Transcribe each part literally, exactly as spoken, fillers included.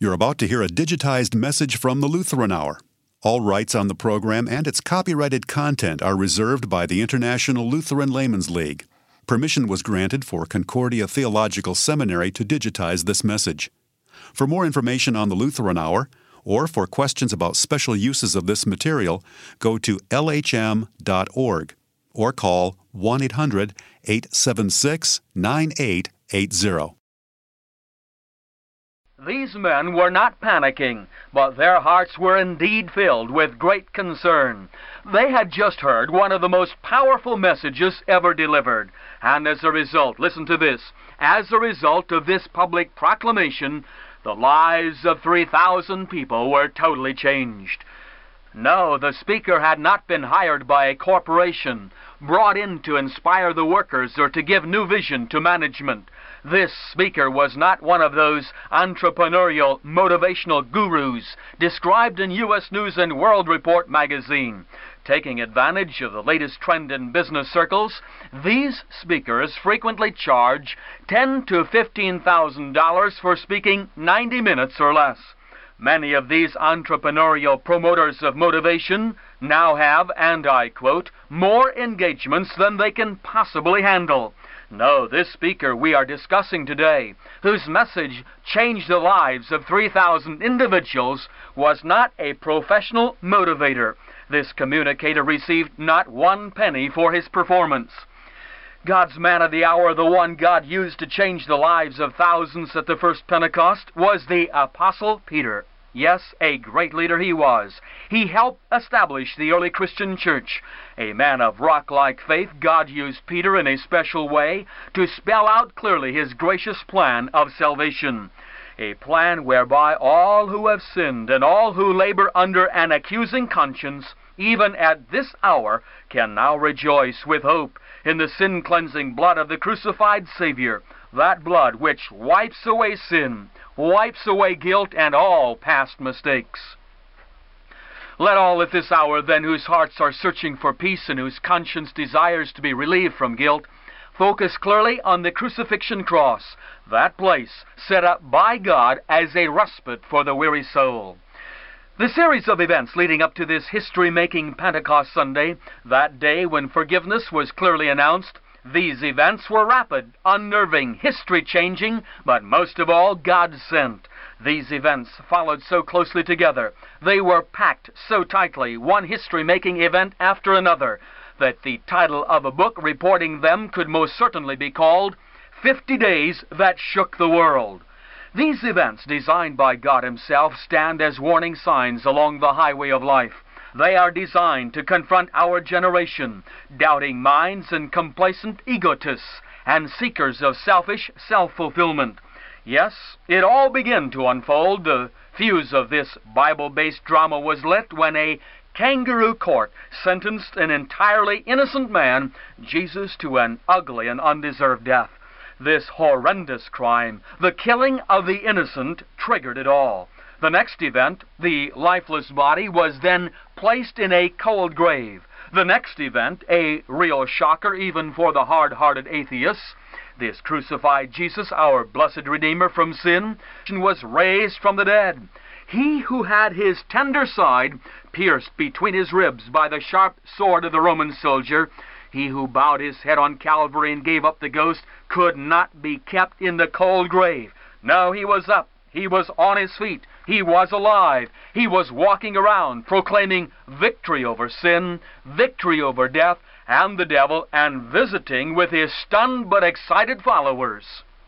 You're about to hear a digitized message from the Lutheran Hour. All rights on the program and its copyrighted content are reserved by the International Lutheran Laymen's League. Permission was granted for Concordia Theological Seminary to digitize this message. For more information on the Lutheran Hour, or for questions about special uses of this material, go to L H M dot org or call one eight hundred, eight seven six, nine eight eight zero. These men were not panicking, but their hearts were indeed filled with great concern. They had just heard one of the most powerful messages ever delivered, and as a result, listen to this, as a result of this public proclamation, the lives of three thousand people were totally changed. No, the speaker had not been hired by a corporation, brought in to inspire the workers or to give new vision to management. This speaker was not one of those entrepreneurial, motivational gurus described in U S News and World Report magazine. Taking advantage of the latest trend in business circles, these speakers frequently charge ten thousand to fifteen thousand dollars for speaking ninety minutes or less. Many of these entrepreneurial promoters of motivation now have, and I quote, more engagements than they can possibly handle. No, this speaker we are discussing today, whose message changed the lives of three thousand individuals, was not a professional motivator. This communicator received not one penny for his performance. God's man of the hour, the one God used to change the lives of thousands at the first Pentecost, was the Apostle Peter. Yes, a great leader he was. He helped establish the early Christian church. A man of rock-like faith, God used Peter in a special way to spell out clearly his gracious plan of salvation. A plan whereby all who have sinned and all who labor under an accusing conscience, even at this hour, can now rejoice with hope in the sin-cleansing blood of the crucified Savior, that blood which wipes away sin, wipes away guilt and all past mistakes. Let all at this hour, then, whose hearts are searching for peace and whose conscience desires to be relieved from guilt, focus clearly on the crucifixion cross, that place set up by God as a respite for the weary soul. The series of events leading up to this history-making Pentecost Sunday, that day when forgiveness was clearly announced, these events were rapid, unnerving, history-changing, but most of all, God-sent. These events followed so closely together, they were packed so tightly, one history-making event after another, that the title of a book reporting them could most certainly be called Fifty Days That Shook the World. These events, designed by God Himself, stand as warning signs along the highway of life. They are designed to confront our generation, doubting minds and complacent egotists and seekers of selfish self-fulfillment. Yes, it all began to unfold. The fuse of this Bible-based drama was lit when a kangaroo court sentenced an entirely innocent man, Jesus, to an ugly and undeserved death. This horrendous crime, the killing of the innocent, triggered it all. The next event, the lifeless body, was then placed in a cold grave. The next event, a real shocker even for the hard-hearted atheists, this crucified Jesus, our blessed Redeemer from sin, was raised from the dead. He who had his tender side pierced between his ribs by the sharp sword of the Roman soldier, he who bowed his head on Calvary and gave up the ghost, could not be kept in the cold grave. No, he was up. He was on his feet. He was alive. He was walking around proclaiming victory over sin, victory over death and the devil, and visiting with his stunned but excited followers.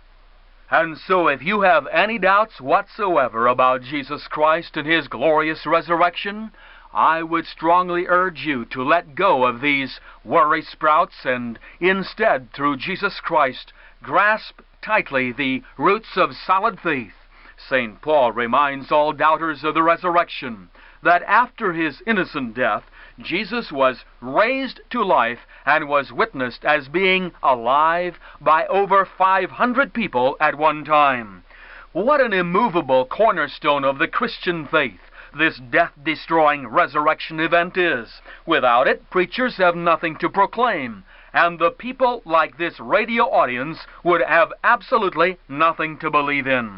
And so if you have any doubts whatsoever about Jesus Christ and His glorious resurrection, I would strongly urge you to let go of these worry sprouts and instead, through Jesus Christ, grasp tightly the roots of solid faith. Saint Paul reminds all doubters of the resurrection that after His innocent death, Jesus was raised to life and was witnessed as being alive by over five hundred people at one time. What an immovable cornerstone of the Christian faith this death-destroying resurrection event is. Without it, preachers have nothing to proclaim, and the people like this radio audience would have absolutely nothing to believe in.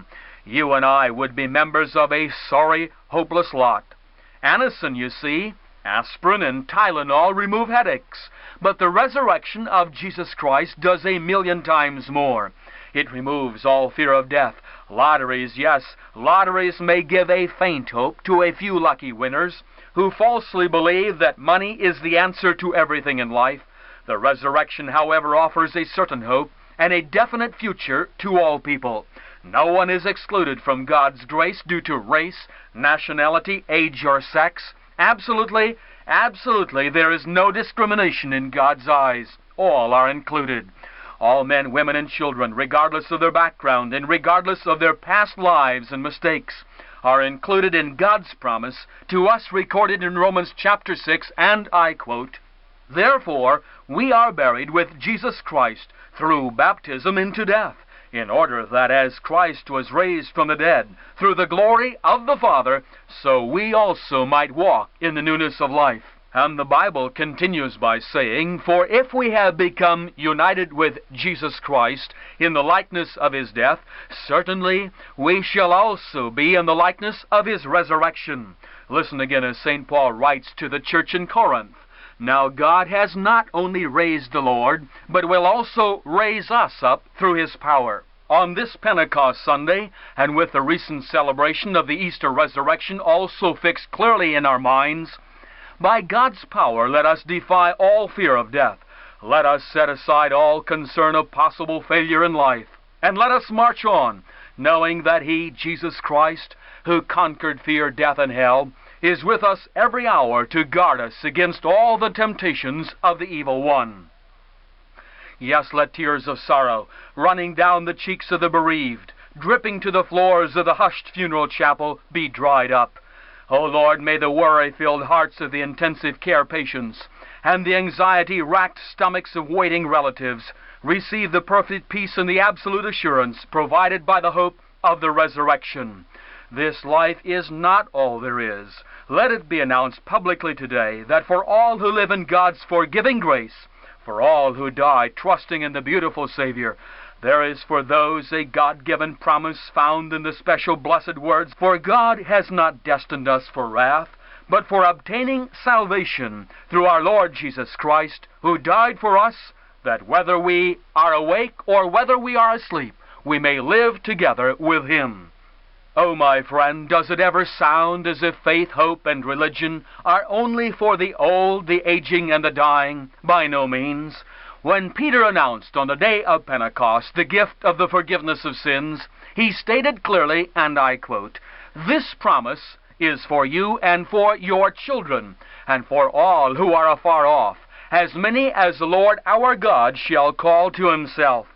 you and I would be members of a sorry, hopeless lot. Anacin, you see, aspirin and Tylenol remove headaches, but the resurrection of Jesus Christ does a million times more. It removes all fear of death. Lotteries, yes, lotteries may give a faint hope to a few lucky winners who falsely believe that money is the answer to everything in life. The resurrection, however, offers a certain hope and a definite future to all people. No one is excluded from God's grace due to race, nationality, age, or sex. Absolutely, absolutely, there is no discrimination in God's eyes. All are included. All men, women, and children, regardless of their background and regardless of their past lives and mistakes, are included in God's promise to us recorded in Romans chapter six, and I quote, "Therefore we are buried with Jesus Christ through baptism into death, in order that as Christ was raised from the dead through the glory of the Father, so we also might walk in the newness of life." And the Bible continues by saying, "For if we have become united with Jesus Christ in the likeness of his death, certainly we shall also be in the likeness of his resurrection." Listen again as Saint Paul writes to the church in Corinth. "Now God has not only raised the Lord, but will also raise us up through his power." On this Pentecost Sunday, and with the recent celebration of the Easter resurrection also fixed clearly in our minds, by God's power let us defy all fear of death. Let us set aside all concern of possible failure in life, and let us march on, knowing that he, Jesus Christ, who conquered fear, death, and hell, is with us every hour to guard us against all the temptations of the evil one. Yes, let tears of sorrow, running down the cheeks of the bereaved, dripping to the floors of the hushed funeral chapel, be dried up. O Lord, may the worry-filled hearts of the intensive care patients and the anxiety-racked stomachs of waiting relatives receive the perfect peace and the absolute assurance provided by the hope of the resurrection. This life is not all there is. Let it be announced publicly today that for all who live in God's forgiving grace, for all who die trusting in the beautiful Savior, there is for those a God-given promise found in the special blessed words, "For God has not destined us for wrath, but for obtaining salvation through our Lord Jesus Christ, who died for us, that whether we are awake or whether we are asleep, we may live together with him." Oh, my friend, does it ever sound as if faith, hope, and religion are only for the old, the aging, and the dying? By no means. When Peter announced on the day of Pentecost the gift of the forgiveness of sins, he stated clearly, and I quote, "This promise is for you and for your children, and for all who are afar off, as many as the Lord our God shall call to himself."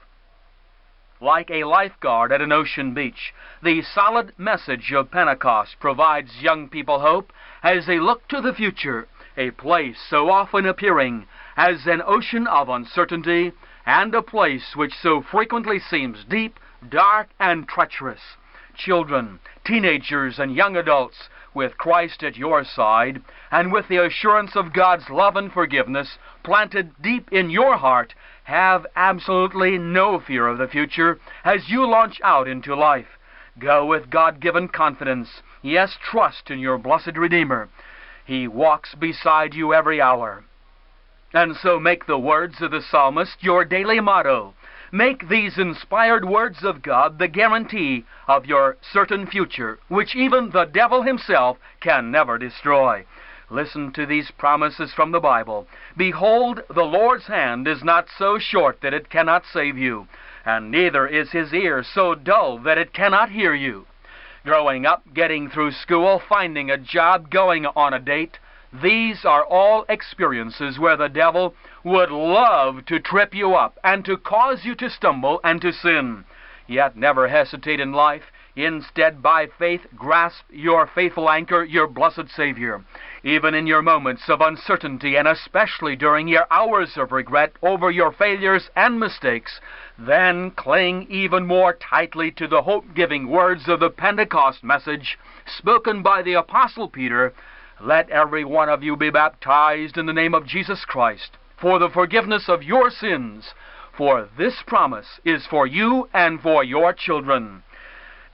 Like a lifeguard at an ocean beach, the solid message of Pentecost provides young people hope as they look to the future, a place so often appearing as an ocean of uncertainty, and a place which so frequently seems deep, dark, and treacherous. Children, teenagers, and young adults, with Christ at your side, and with the assurance of God's love and forgiveness planted deep in your heart, have absolutely no fear of the future as you launch out into life. Go with God-given confidence. Yes, trust in your blessed Redeemer. He walks beside you every hour. And so make the words of the psalmist your daily motto. Make these inspired words of God the guarantee of your certain future, which even the devil himself can never destroy. Listen to these promises from the Bible. "Behold, the Lord's hand is not so short that it cannot save you, and neither is his ear so dull that it cannot hear you." Growing up, getting through school, finding a job, going on a date, these are all experiences where the devil would love to trip you up and to cause you to stumble and to sin. Yet never hesitate in life. Instead, by faith, grasp your faithful anchor, your blessed Savior. Even in your moments of uncertainty, and especially during your hours of regret over your failures and mistakes, then cling even more tightly to the hope-giving words of the Pentecost message spoken by the Apostle Peter. "Let every one of you be baptized in the name of Jesus Christ for the forgiveness of your sins, for this promise is for you and for your children."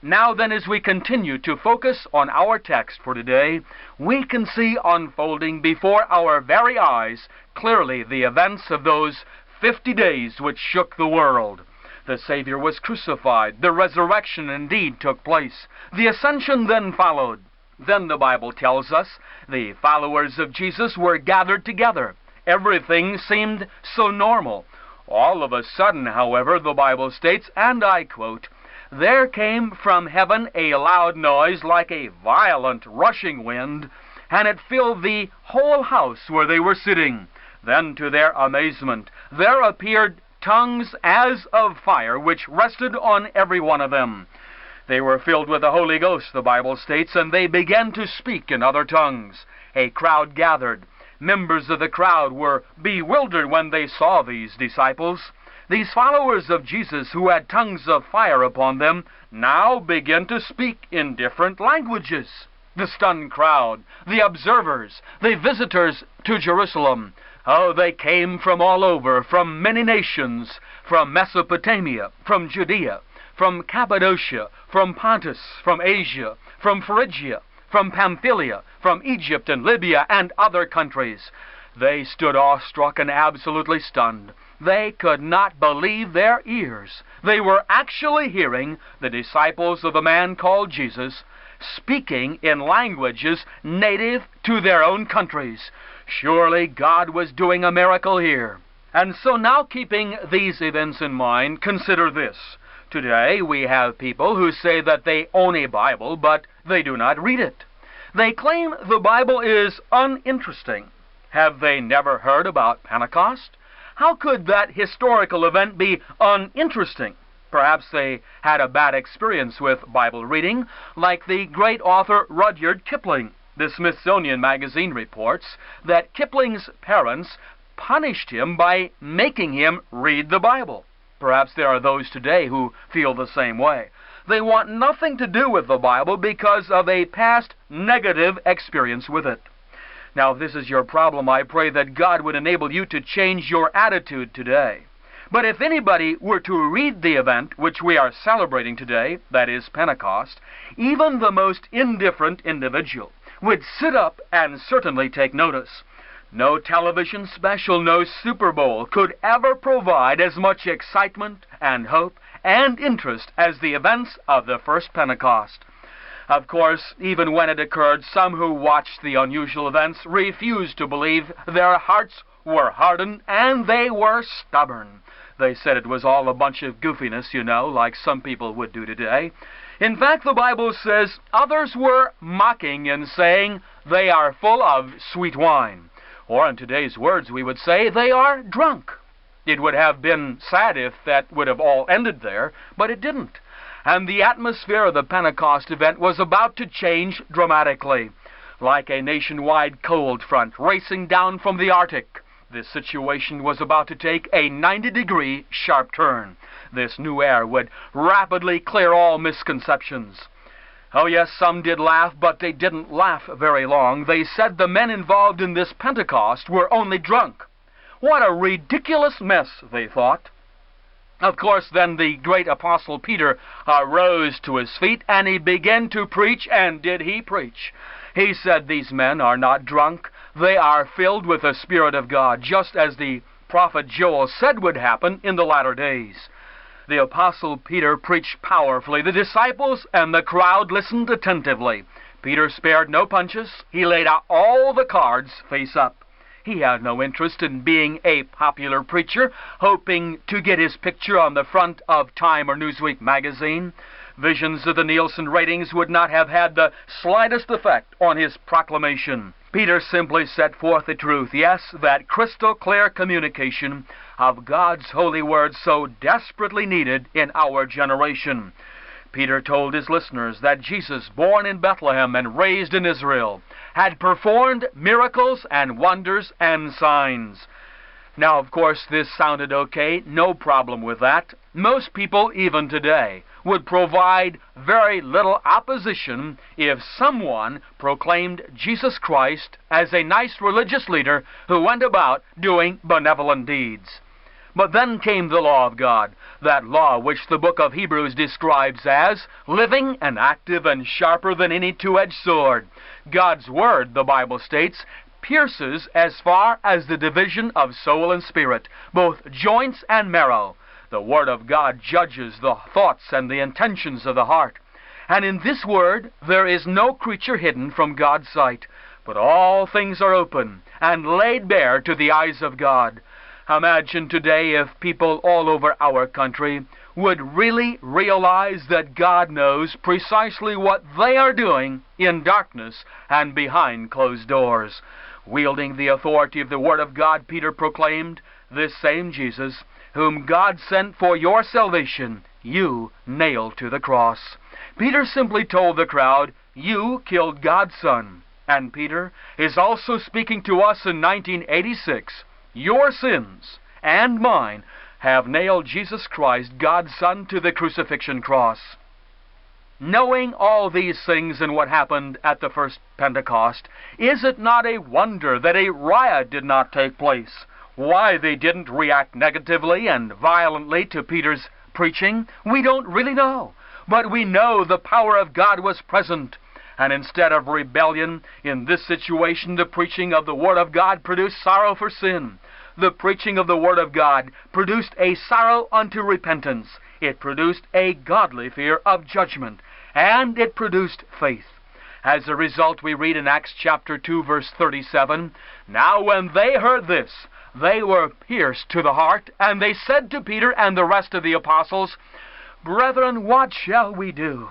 Now then, as we continue to focus on our text for today, we can see unfolding before our very eyes clearly the events of those fifty days which shook the world. The Savior was crucified. The resurrection indeed took place. The ascension then followed. Then the Bible tells us the followers of Jesus were gathered together. Everything seemed so normal. All of a sudden, however, the Bible states, and I quote, "There came from heaven a loud noise like a violent rushing wind, and it filled the whole house where they were sitting. Then, to their amazement, there appeared tongues as of fire, which rested on every one of them. They were filled with the Holy Ghost," the Bible states, "and they began to speak in other tongues. A crowd gathered. Members of the crowd were bewildered when they saw these disciples. These followers of Jesus who had tongues of fire upon them now began to speak in different languages. The stunned crowd, the observers, the visitors to Jerusalem, oh, they came from all over, from many nations, from Mesopotamia, from Judea, from Cappadocia, from Pontus, from Asia, from Phrygia, from Pamphylia, from Egypt and Libya and other countries. They stood awestruck and absolutely stunned. They could not believe their ears. They were actually hearing the disciples of the man called Jesus speaking in languages native to their own countries. Surely God was doing a miracle here. And so now, keeping these events in mind, consider this. Today we have people who say that they own a Bible, but they do not read it. They claim the Bible is uninteresting. Have they never heard about Pentecost? How could that historical event be uninteresting? Perhaps they had a bad experience with Bible reading, like the great author Rudyard Kipling. The Smithsonian Magazine reports that Kipling's parents punished him by making him read the Bible. Perhaps there are those today who feel the same way. They want nothing to do with the Bible because of a past negative experience with it. Now, if this is your problem, I pray that God would enable you to change your attitude today. But if anybody were to read the event which we are celebrating today, that is Pentecost, even the most indifferent individual would sit up and certainly take notice. No television special, no Super Bowl could ever provide as much excitement and hope and interest as the events of the first Pentecost. Of course, even when it occurred, some who watched the unusual events refused to believe. Their hearts were hardened and they were stubborn. They said it was all a bunch of goofiness, you know, like some people would do today. In fact, the Bible says others were mocking and saying they are full of sweet wine. Or in today's words, we would say they are drunk. It would have been sad if that would have all ended there, but it didn't. And the atmosphere of the Pentecost event was about to change dramatically. Like a nationwide cold front racing down from the Arctic, this situation was about to take a ninety-degree sharp turn. This new air would rapidly clear all misconceptions. Oh yes, some did laugh, but they didn't laugh very long. They said the men involved in this Pentecost were only drunk. What a ridiculous mess, they thought. Of course, then the great Apostle Peter arose to his feet, and he began to preach, and did he preach. He said these men are not drunk. They are filled with the Spirit of God, just as the prophet Joel said would happen in the latter days. The Apostle Peter preached powerfully. The disciples and the crowd listened attentively. Peter spared no punches. He laid out all the cards face up. He had no interest in being a popular preacher, hoping to get his picture on the front of Time or Newsweek magazine. Visions of the Nielsen ratings would not have had the slightest effect on his proclamation. Peter simply set forth the truth, yes, that crystal clear communication of God's holy word so desperately needed in our generation. Peter told his listeners that Jesus, born in Bethlehem and raised in Israel, had performed miracles and wonders and signs. Now, of course, this sounded okay. No problem with that. Most people, even today, would provide very little opposition if someone proclaimed Jesus Christ as a nice religious leader who went about doing benevolent deeds. But then came the law of God, that law which the book of Hebrews describes as living and active and sharper than any two-edged sword. God's word, the Bible states, pierces as far as the division of soul and spirit, both joints and marrow. The word of God judges the thoughts and the intentions of the heart. And in this word there is no creature hidden from God's sight, but all things are open and laid bare to the eyes of God. Imagine today if people all over our country would really realize that God knows precisely what they are doing in darkness and behind closed doors. Wielding the authority of the Word of God, Peter proclaimed, "This same Jesus, whom God sent for your salvation, you nailed to the cross." Peter simply told the crowd, "You killed God's Son." And Peter is also speaking to us in nineteen eighty-six. Your sins and mine have nailed Jesus Christ, God's Son, to the crucifixion cross. Knowing all these things and what happened at the first Pentecost, is it not a wonder that a riot did not take place? Why they didn't react negatively and violently to Peter's preaching, we don't really know. But we know the power of God was present. And instead of rebellion, in this situation, the preaching of the Word of God produced sorrow for sin. The preaching of the Word of God produced a sorrow unto repentance. It produced a godly fear of judgment. And it produced faith. As a result, we read in Acts chapter two, verse thirty-seven, "Now when they heard this, they were pierced to the heart, and they said to Peter and the rest of the apostles, 'Brethren, what shall we do?'"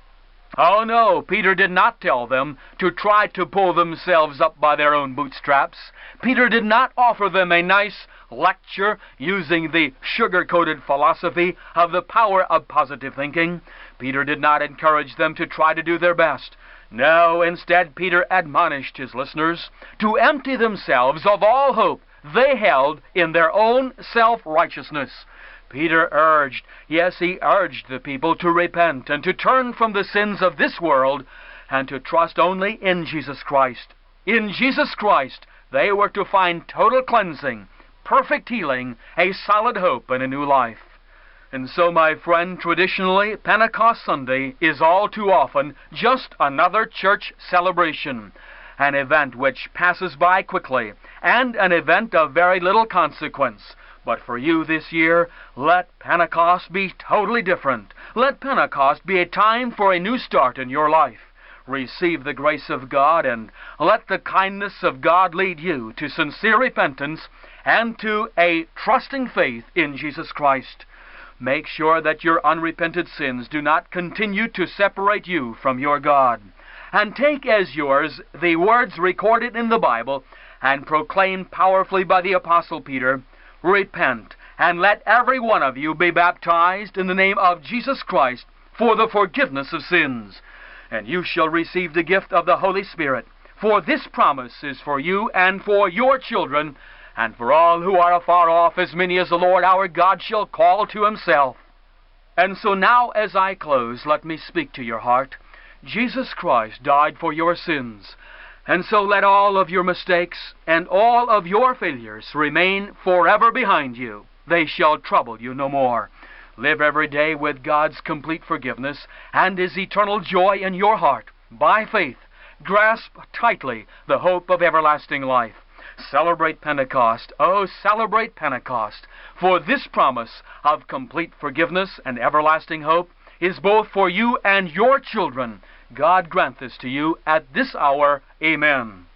Oh no, Peter did not tell them to try to pull themselves up by their own bootstraps. Peter did not offer them a nice lecture using the sugar-coated philosophy of the power of positive thinking. Peter did not encourage them to try to do their best. No, instead Peter admonished his listeners to empty themselves of all hope they held in their own self-righteousness. Peter urged, yes, he urged the people to repent and to turn from the sins of this world and to trust only in Jesus Christ. In Jesus Christ, they were to find total cleansing, perfect healing, a solid hope, and a new life. And so, my friend, traditionally, Pentecost Sunday is all too often just another church celebration, an event which passes by quickly, and an event of very little consequence. But for you this year, let Pentecost be totally different. Let Pentecost be a time for a new start in your life. Receive the grace of God, and let the kindness of God lead you to sincere repentance and to a trusting faith in Jesus Christ. Make sure that your unrepented sins do not continue to separate you from your God. And take as yours the words recorded in the Bible and proclaimed powerfully by the Apostle Peter, "Repent, and let every one of you be baptized in the name of Jesus Christ for the forgiveness of sins, and you shall receive the gift of the Holy Spirit. For this promise is for you and for your children, and for all who are afar off, as many as the Lord our God shall call to himself." And so now, as I close, let me speak to your heart. Jesus Christ died for your sins. And so let all of your mistakes and all of your failures remain forever behind you. They shall trouble you no more. Live every day with God's complete forgiveness and His eternal joy in your heart. By faith, grasp tightly the hope of everlasting life. Celebrate Pentecost. Oh, celebrate Pentecost. For this promise of complete forgiveness and everlasting hope is both for you and your children. God grant this to you at this hour. Amen.